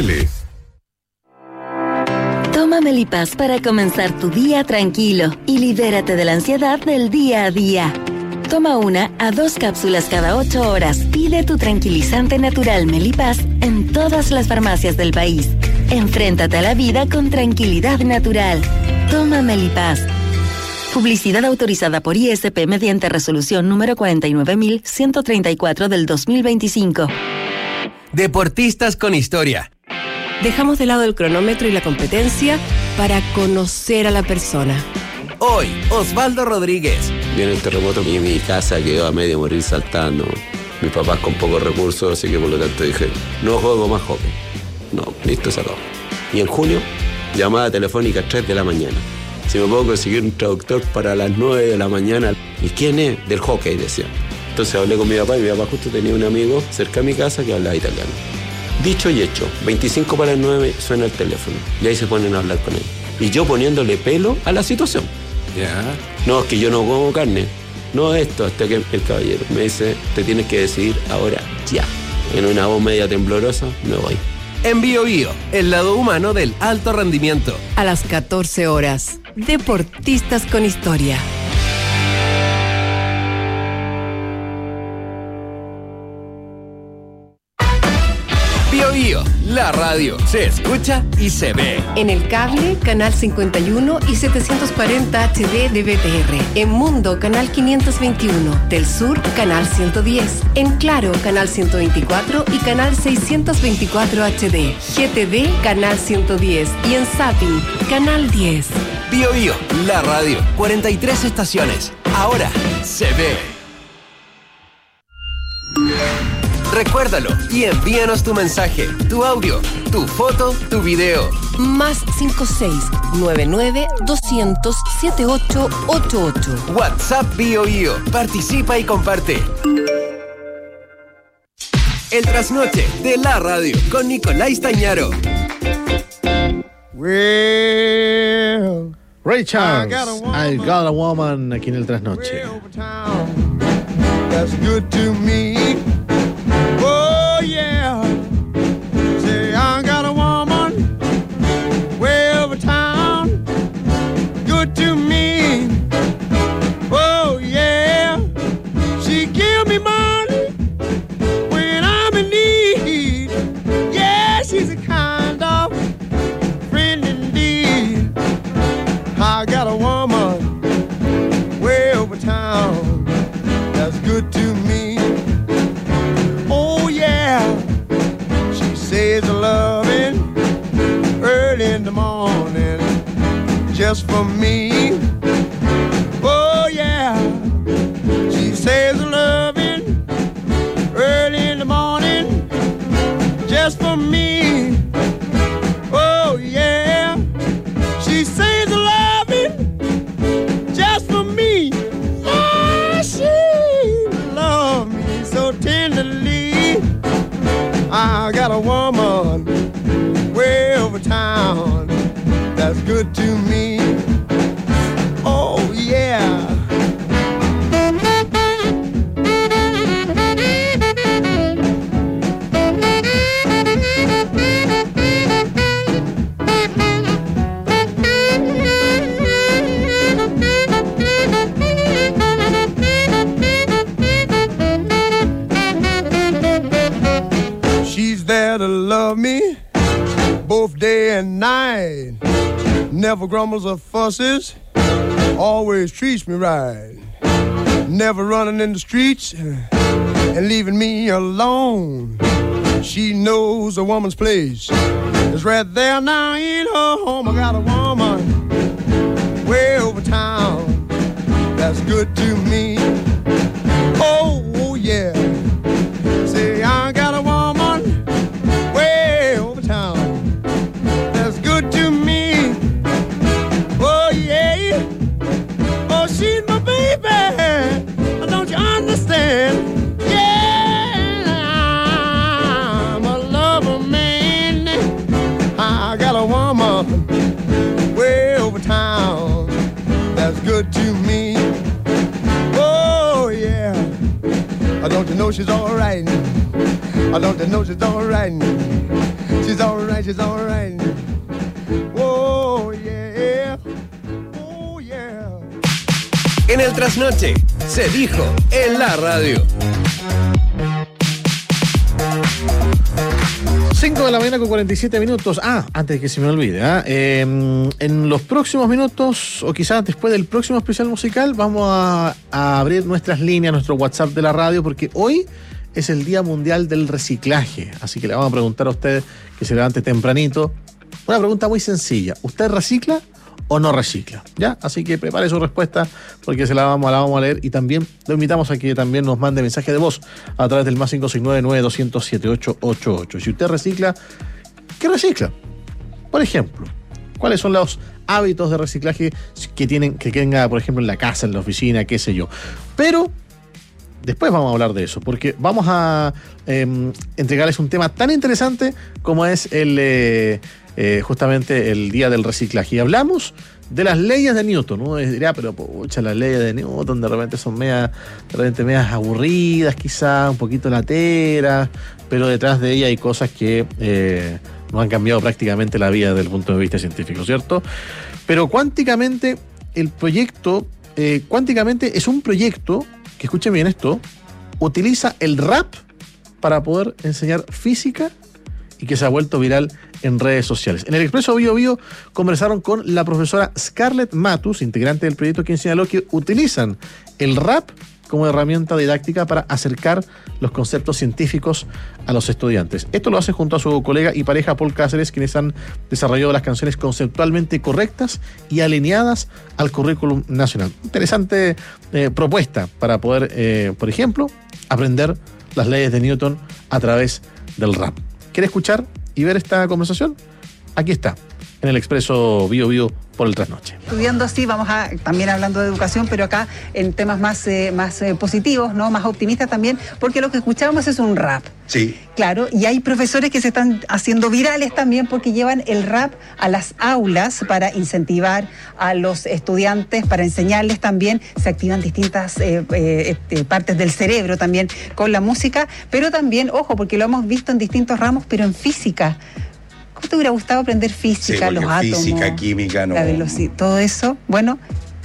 Toma Melipaz para comenzar tu día tranquilo y libérate de la ansiedad del día a día. Toma una a dos cápsulas cada ocho horas. Pide tu tranquilizante natural Melipaz en todas las farmacias del país. Enfréntate a la vida con tranquilidad natural. Toma Melipaz. Publicidad autorizada por I S P mediante resolución número cuarenta y nueve mil ciento treinta y cuatro del dos mil veinticinco. Deportistas con historia. Dejamos de lado el cronómetro y la competencia para conocer a la persona. Hoy, Osvaldo Rodríguez. Viene el terremoto y mi casa quedó a medio morir saltando. Mis papás con pocos recursos, así que por lo tanto dije, no juego más hockey. No, listo, se acabó. Y en junio, llamada telefónica a tres de la mañana. Si me puedo conseguir un traductor para las nueve de la mañana. ¿Y quién es? Del hockey, decía. Entonces hablé con mi papá y mi papá justo tenía un amigo cerca de mi casa que hablaba italiano. Dicho y hecho, veinticinco para las nueve suena el teléfono y ahí se ponen a hablar con él. Y yo poniéndole pelo a la situación. Ya. No, es que yo no como carne. No esto, hasta que el caballero me dice, te tienes que decidir ahora, ya. En una voz media temblorosa, me voy. En Bio Bio, el lado humano del alto rendimiento. A las catorce horas, Deportistas con historia. Bio Bio, la radio se escucha y se ve. En el cable, canal cincuenta y uno y setecientos cuarenta H D de B T R. En Mundo, canal quinientos veintiuno. Del Sur, canal ciento diez. En Claro, canal ciento veinticuatro y canal seiscientos veinticuatro H D. G T V, canal ciento diez. Y en Zapping, canal diez. Bio Bio, la radio. cuarenta y tres estaciones. Ahora se ve. Recuérdalo y envíanos tu mensaje, tu audio, tu foto, tu video. Más cinco seis nueve nueve doscientos setenta y ocho ochenta y ocho. WhatsApp Bio Bio. Participa y comparte. El trasnoche de la radio con Nicolai Stañaro. Well, Ray Charles, I Got a Woman, aquí en el trasnoche. That's good to me. Oh yeah. Say I got a woman way over town. Good to me. Oh yeah. She give me money when I'm in need. Yeah, she's a kind of friend indeed. I got a woman way over town. That's good to me. Oh yeah. She says a loving early in the morning just for me. Oh yeah. She says a loving early in the morning just for me. Oh yeah. She says a loving just for me. Oh, she love me so tenderly. I got a woman way over town that's good to me. Oh yeah. never grumbles or fusses, always treats me right. Never running in the streets and leaving me alone. She knows a woman's place is right there now in her home. I got a woman way over town that's good to me. Oh, oh yeah. Say I got a woman way over town that's good to me. Oh yeah. Oh, she's my baby. Don't you understand? I got a woman way over town that's good to me. Oh yeah. I don't you know she's all right. I don't you know she's all right. She's all right, she's all right. Oh yeah. Oh yeah. En el trasnoche se dijo en la radio. cinco de la mañana con cuarenta y siete minutos. Ah, antes de que se me olvide, ¿eh? Eh, en los próximos minutos, o quizás después del próximo especial musical, vamos a, a abrir nuestras líneas, nuestro WhatsApp de la radio, porque hoy es el Día Mundial del Reciclaje. Así que le vamos a preguntar a usted, que se levante tempranito, una pregunta muy sencilla. ¿Usted recicla o no recicla? ¿Ya? Así que prepare su respuesta, porque se la vamos, la vamos a leer, y también lo invitamos a que también nos mande mensaje de voz a través del más cinco seis nueve nueve dos cero cero siete ocho ocho ocho. Si usted recicla, ¿qué recicla? Por ejemplo, ¿cuáles son los hábitos de reciclaje que tienen, que tenga, por ejemplo, en la casa, en la oficina, qué sé yo? Pero después vamos a hablar de eso, porque vamos a eh, entregarles un tema tan interesante como es el eh, eh, justamente el Día del Reciclaje. Y hablamos de las leyes de Newton. Uno dirá, pero pucha, las leyes de Newton de repente son medias, de repente medias aburridas, quizás, un poquito lateras, pero detrás de ella hay cosas que eh, nos han cambiado prácticamente la vida desde el punto de vista científico, ¿cierto? Pero cuánticamente, el proyecto, eh, cuánticamente es un proyecto que, escuchen bien esto, utiliza el rap para poder enseñar física y que se ha vuelto viral en redes sociales. En el Expreso Bio Bio conversaron con la profesora Scarlett Matus, integrante del proyecto, quien señaló que utilizan el rap como herramienta didáctica para acercar los conceptos científicos a los estudiantes. Esto lo hace junto a su colega y pareja Paul Cáceres, quienes han desarrollado las canciones conceptualmente correctas y alineadas al currículum nacional. Interesante eh, propuesta para poder, eh, por ejemplo, aprender las leyes de Newton a través del rap. ¿Quiere escuchar y ver esta conversación? Aquí está, en el Expreso Bio Bio por el Trasnoche. Estudiando así, vamos a, también hablando de educación, pero acá en temas más, eh, más eh, positivos, ¿no? Más optimistas también, porque lo que escuchábamos es un rap. Sí. Claro, y hay profesores que se están haciendo virales también porque llevan el rap a las aulas para incentivar a los estudiantes, para enseñarles también. Se activan distintas eh, eh, eh, partes del cerebro también con la música, pero también, ojo, porque lo hemos visto en distintos ramos, pero en física. ¿Cómo te hubiera gustado aprender física, sí, los átomos? Física, química, no. La velocidad, todo eso. Bueno,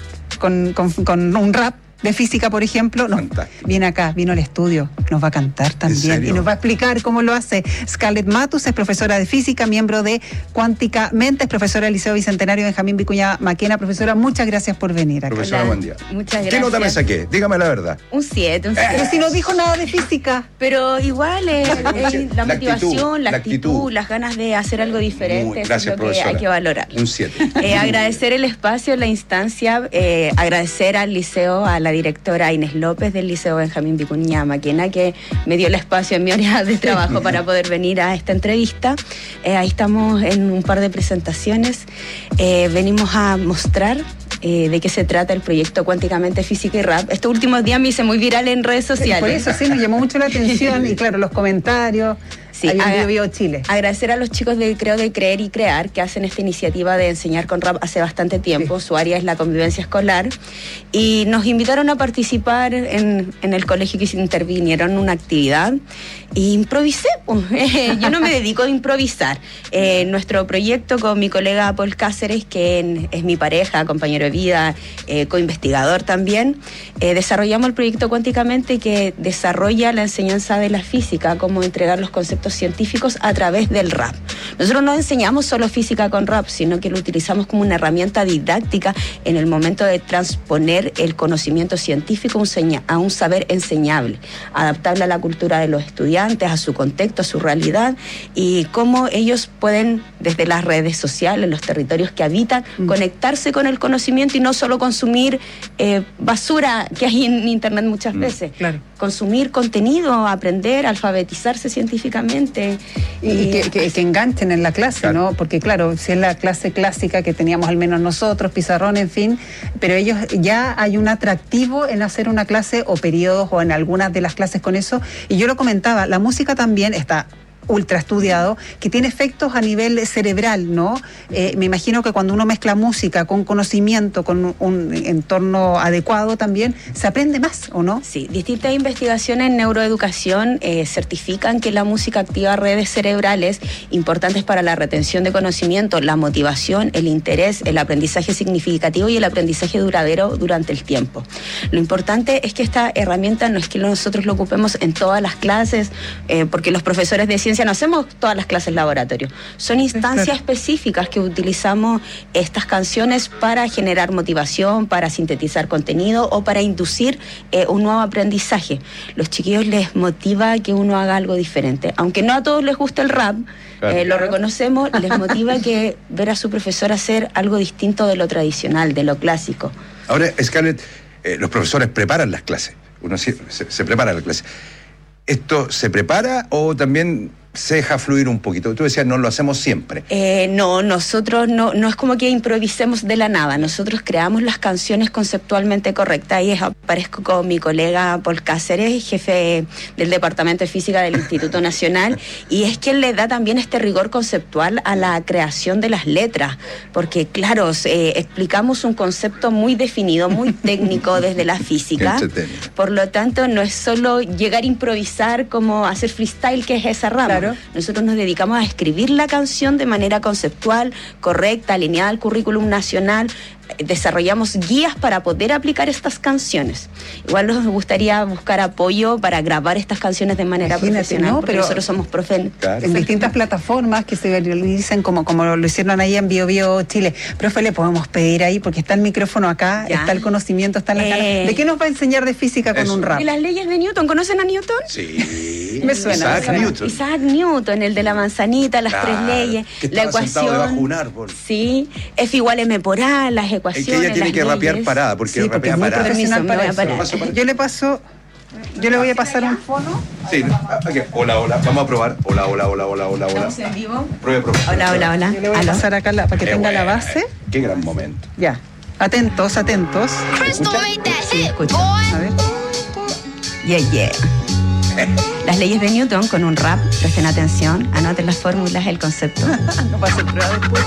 con, con, con un rap de física, por ejemplo, no, viene acá, vino al estudio, nos va a cantar también y nos va a explicar cómo lo hace. Scarlett Matus es profesora de física, miembro de Cuánticamente, es profesora del Liceo Bicentenario Benjamín Vicuña Maquena. Profesora, muchas gracias por venir acá. Profesora, buen día. Muchas gracias. ¿Qué nota me saqué? Dígame la verdad. Un siete, un siete. Pero si no dijo nada de física. Pero igual es, es la, la motivación, actitud, la, actitud, actitud, las ganas de hacer algo diferente. Muy, gracias, es lo profesora. Que hay que valorar. Un siete. Eh, agradecer el espacio, la instancia, eh, agradecer al liceo, a la directora Inés López del Liceo Benjamín Vicuña Maquena, que me dio el espacio en mi área de trabajo para poder venir a esta entrevista. Eh, ahí estamos en un par de presentaciones. Eh, venimos a mostrar eh, de qué se trata el proyecto Cuánticamente Física y Rap. Estos últimos días me hice muy viral en redes sociales. Por eso sí, nos llamó mucho la atención y claro, los comentarios. Sí, Ahí en aga- Bio Bio Chile. Agradecer a los chicos de Creo de Creer y Crear, que hacen esta iniciativa de enseñar con rap hace bastante tiempo. Sí. Su área es la convivencia escolar. Y nos invitaron a participar en, en el colegio, que se intervinieron en una actividad. E improvisé. Pues. Yo no me dedico a improvisar. Eh, nuestro proyecto con mi colega Paul Cáceres, que es mi pareja, compañero de vida, eh, coinvestigador también, eh, desarrollamos el proyecto Cuánticamente, que desarrolla la enseñanza de la física, cómo entregar los conceptos científicos a través del rap. Nosotros no enseñamos solo física con rap, sino que lo utilizamos como una herramienta didáctica en el momento de transponer el conocimiento científico a un saber enseñable, adaptable a la cultura de los estudiantes, a su contexto, a su realidad, y cómo ellos pueden, desde las redes sociales, los territorios que habitan, mm. conectarse con el conocimiento y no solo consumir eh, basura que hay en internet muchas mm. veces. Claro. Consumir contenido, aprender, alfabetizarse científicamente. Y, y que, que, que enganchen en la clase, claro. ¿no? Porque claro, si es la clase clásica que teníamos al menos nosotros, pizarrón, en fin, pero ellos ya hay un atractivo en hacer una clase o periodos o en algunas de las clases con eso. Y yo lo comentaba, la música también está ultra estudiado, que tiene efectos a nivel cerebral, ¿no? Eh, me imagino que cuando uno mezcla música con conocimiento, con un entorno adecuado también, se aprende más, ¿o no? Sí, distintas investigaciones en neuroeducación eh, certifican que la música activa redes cerebrales importantes para la retención de conocimiento, la motivación, el interés, el aprendizaje significativo y el aprendizaje duradero durante el tiempo. Lo importante es que esta herramienta no es que nosotros lo ocupemos en todas las clases, eh, porque los profesores de ciencia no hacemos todas las clases laboratorio. Son instancias claro. específicas que utilizamos estas canciones para generar motivación, para sintetizar contenido o para inducir eh, un nuevo aprendizaje. Los chiquillos les motiva que uno haga algo diferente. Aunque no a todos les gusta el rap, claro. eh, lo reconocemos, les motiva que ver a su profesor hacer algo distinto de lo tradicional, de lo clásico. Ahora, Scarlett, eh, los profesores preparan las clases. Uno se, se, se prepara la clase. ¿Esto se prepara o también se deja fluir un poquito? Tú decías, no lo hacemos siempre. Eh, no, nosotros no, no es como que improvisemos de la nada. Nosotros creamos las canciones conceptualmente correctas. Ahí aparezco con mi colega Paul Cáceres, jefe del Departamento de Física del Instituto Nacional, y es quien le da también este rigor conceptual a la creación de las letras. Porque, claro, eh, explicamos un concepto muy definido, muy técnico desde la física. Por lo tanto, no es solo llegar a improvisar como hacer freestyle, que es esa rama. Claro. Nosotros nos dedicamos a escribir la canción de manera conceptual, correcta, alineada al currículum nacional. Desarrollamos guías para poder aplicar estas canciones. Igual nos gustaría buscar apoyo para grabar estas canciones de manera Imagínate, profesional, ¿no? Pero nosotros somos profe claro. en distintas plataformas que se viralizan como, como lo hicieron ahí en Bio Bio Chile. Profe, le podemos pedir ahí, porque está el micrófono acá, ya. está el conocimiento, está en la eh... cara. ¿De qué nos va a enseñar de física con Eso. un rap? De las leyes de Newton. ¿Conocen a Newton? Sí. Me suena. Isaac me suena. Newton. Isaac Newton, el de la manzanita, las claro. tres leyes, que la ecuación. Debajo un árbol. Sí, F igual M por A, las ecuaciones. Es que ella tiene que rapear leyes. parada, porque sí, rapea parada. Permiso, para eso. Para eso. Yo le paso, yo le voy a pasar un fono. Sí, okay. Hola, hola, vamos a probar. Hola, hola, hola, hola, hola, hola. ¿Estamos en vivo? Pruebe, pruebe. Hola, hola, hola. Yo le voy a pasar acá la, para que Qué tenga bueno. la base. Qué gran momento. Ya, atentos, atentos. ¿Escucha? Sí, escucha. A ver. Yeah, yeah. Las leyes de Newton con un rap, presten atención, anoten las fórmulas, el concepto. No va a ser prueba después.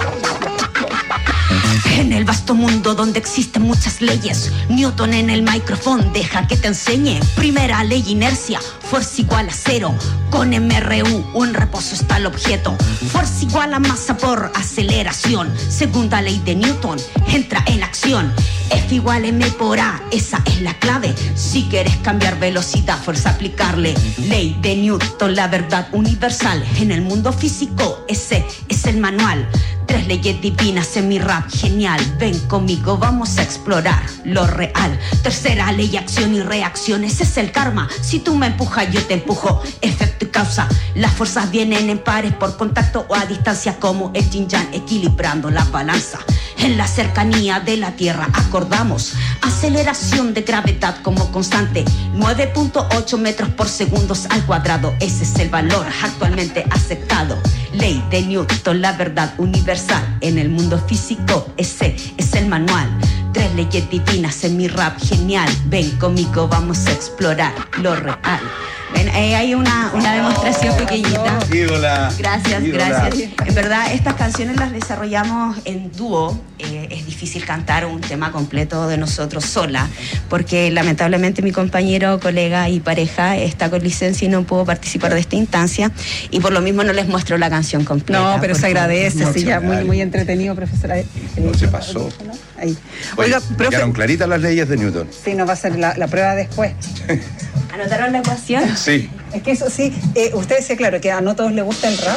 En el vasto mundo donde existen muchas leyes, Newton en el micrófono deja que te enseñe. Primera ley, inercia, fuerza igual a cero. Con M R U en reposo está el objeto. Fuerza igual a masa por aceleración. Segunda ley de Newton, entra en acción. F igual M por A, esa es la clave. Si quieres cambiar velocidad, fuerza aplicarle. Ley de Newton, la verdad universal. En el mundo físico, ese es el manual. Tres leyes divinas en mi rap, genial. Ven conmigo, vamos a explorar lo real. Tercera ley, acción y reacción, ese es el karma. Si tú me empujas, yo te empujo. Efecto y causa, las fuerzas vienen en pares por contacto o a distancia, como el yin yang, equilibrando la balanza. En la cercanía de la Tierra acordamos aceleración de gravedad como constante, nueve punto ocho metros por segundo al cuadrado. Ese es el valor actualmente aceptado. Ley de Newton, la verdad universal. En el mundo físico, ese es el manual. Tres leyes divinas en mi rap, genial. Ven conmigo, vamos a explorar lo real. Ven, eh, hay una, una demostración pequeñita. Ídola. Gracias, ídola. gracias. En verdad, estas canciones las desarrollamos en dúo. Eh, es difícil cantar un tema completo de nosotros sola, porque lamentablemente mi compañero, colega y pareja está con licencia y no pudo participar de esta instancia, y por lo mismo no les muestro la canción completa. No, pero se agradece, no, sí, ya muy, muy entretenido, profesora. No se pasó. Ahí. Oiga, Oiga, profe. Quedaron claritas las leyes de Newton. Sí, nos va a hacer la, la prueba después. ¿Anotaron la ecuación? Sí. Es que eso sí, eh, usted decía, claro, que a no todos les gusta el rap.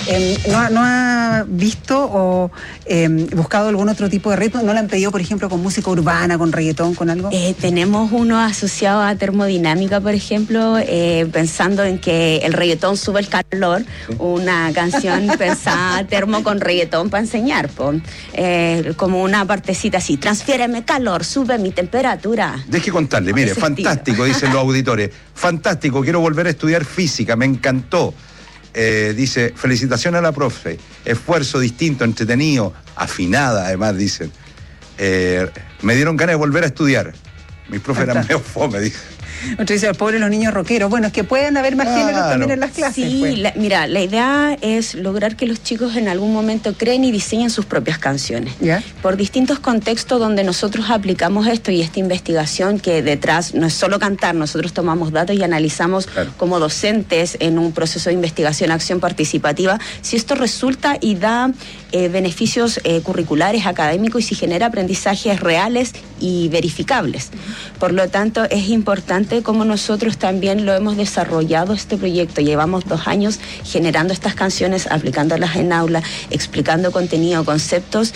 Eh, ¿no, ¿No ha visto o eh, buscado algún otro tipo de ritmo? ¿No le han pedido, por ejemplo, con música urbana, con reggaetón, con algo? Eh, tenemos uno asociado a termodinámica, por ejemplo, eh, pensando en que el reggaetón sube el calor, una canción pensada termo con reggaetón para enseñar, po. Eh, como una partecita así, transfiéreme calor, sube mi temperatura. Deje contarle, mire, Ese fantástico, estilo. dicen los auditores, fantástico, quiero volver a estudiar física, me encantó. Eh, dice, felicitaciones a la profe, esfuerzo distinto, entretenido, afinada además, dicen. Eh, me dieron ganas de volver a estudiar. Mis profes eran medio fome, dice. Otro dice, pobres los niños rockeros. Bueno, es que pueden haber más Claro. géneros también en las clases. Sí, pues. la- mira, la idea es lograr que los chicos en algún momento creen y diseñen sus propias canciones. ¿Ya? Por distintos contextos donde nosotros aplicamos esto y esta investigación que detrás no es solo cantar, nosotros tomamos datos y analizamos Claro. como docentes en un proceso de investigación, acción participativa, si esto resulta y da eh, beneficios eh, curriculares, académicos y si genera aprendizajes reales y verificables. Por lo tanto, es importante como nosotros también lo hemos desarrollado este proyecto. Llevamos dos años generando estas canciones, aplicándolas en aula, explicando contenido, conceptos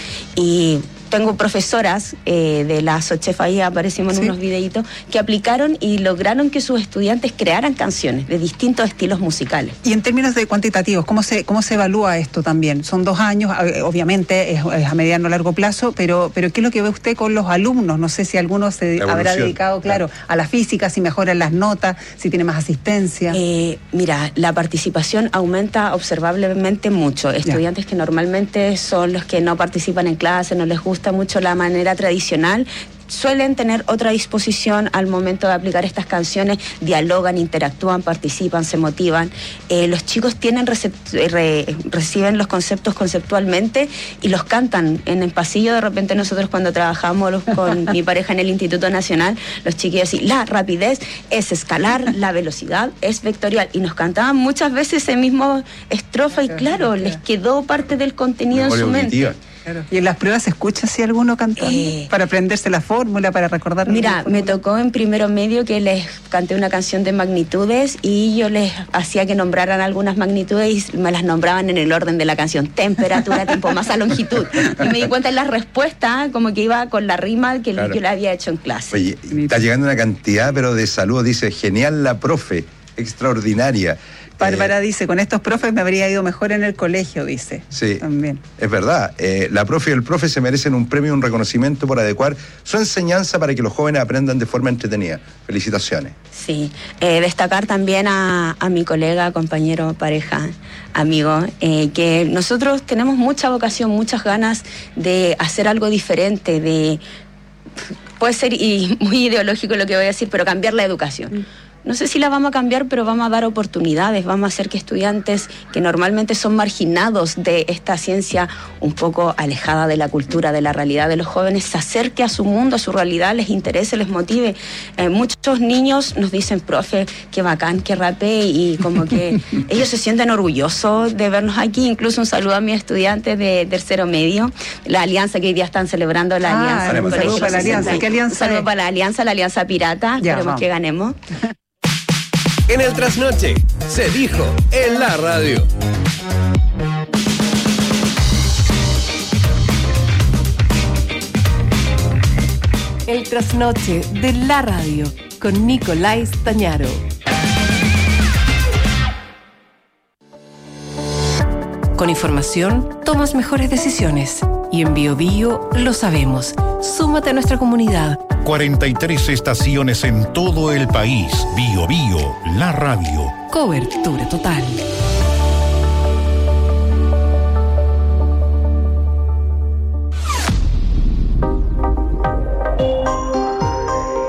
y tengo profesoras eh, de la SOCHEF, ahí aparecimos en Sí. unos videitos, que aplicaron y lograron que sus estudiantes crearan canciones de distintos estilos musicales. Y en términos de cuantitativos, ¿cómo se cómo se evalúa esto también? Son dos años, eh, obviamente es, es a mediano o largo plazo, pero, pero ¿qué es lo que ve usted con los alumnos? No sé si alguno se La habrá evolución, dedicado, claro, claro. a la física, si mejoran las notas, si tiene más asistencia. Eh, mira, la participación aumenta observablemente mucho. Estudiantes que normalmente son los que no participan en clase, no les gusta mucho la manera tradicional, suelen tener otra disposición al momento de aplicar estas canciones, dialogan, interactúan, participan, se motivan. Eh, los chicos tienen recept- re- reciben los conceptos conceptualmente y los cantan en el pasillo. De repente nosotros cuando trabajamos los- con mi pareja en el Instituto Nacional, los chiquillos así, la rapidez es escalar, la velocidad es vectorial. Y nos cantaban muchas veces ese mismo estrofa y claro, les quedó parte del contenido en Memoria su mente. auditiva. Claro. ¿Y en las pruebas se escucha si alguno cantando? Eh, para aprenderse la fórmula, para recordar. Mira, me tocó en primero medio que les canté una canción de magnitudes y yo les hacía que nombraran algunas magnitudes y me las nombraban en el orden de la canción: temperatura, tiempo, masa, longitud. Y me di cuenta en la respuesta como que iba con la rima que Claro. yo la había hecho en clase. Oye, está llegando una cantidad, pero de saludos. Dice, genial la profe, extraordinaria. Bárbara dice, con estos profes me habría ido mejor en el colegio, dice. Sí, También. es verdad. Eh, la profe y el profe se merecen un premio y un reconocimiento por adecuar su enseñanza para que los jóvenes aprendan de forma entretenida. Felicitaciones. Sí, eh, destacar también a, a mi colega, compañero, pareja, amigo, eh, que nosotros tenemos mucha vocación, muchas ganas de hacer algo diferente, de, puede ser y muy ideológico lo que voy a decir, pero cambiar la educación. No sé si la vamos a cambiar, pero vamos a dar oportunidades, vamos a hacer que estudiantes que normalmente son marginados de esta ciencia un poco alejada de la cultura, de la realidad de los jóvenes, se acerque a su mundo, a su realidad, les interese, les motive. Eh, muchos niños nos dicen, profe, qué bacán, qué rapé, y como que ellos se sienten orgullosos de vernos aquí. Incluso un saludo a mis estudiantes de tercero medio, la alianza que hoy día están celebrando, la Ah, alianza. un del saludo Colegio para la alianza. sesenta. ¿Qué alianza Un saludo es? para la alianza, la alianza pirata, Ya, esperemos vamos. que ganemos. En el trasnoche se dijo en la radio. El trasnoche de la radio con Nicolás Tañaro. Con información tomas mejores decisiones y en Bio Bio lo sabemos. Súmate a nuestra comunidad. cuarenta y tres estaciones en todo el país. Bio Bio, la radio. Cobertura total.